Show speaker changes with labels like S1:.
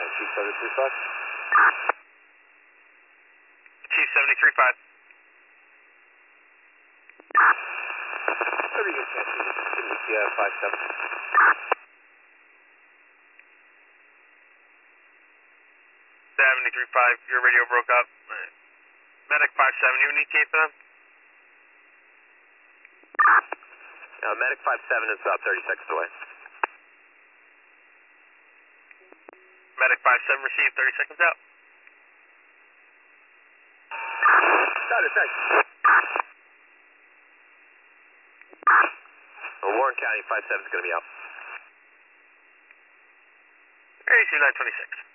S1: Chief 735.
S2: Chief 735.
S1: 30 good chance you can see 57.
S2: 735, your radio broke up. Medic 57, you need tape for them?
S1: Medic 57 is about 30 seconds away.
S2: Medic 57 received, 30 seconds out.
S1: Got it, thanks. Warren County 57 is going to be out.
S2: AC 926.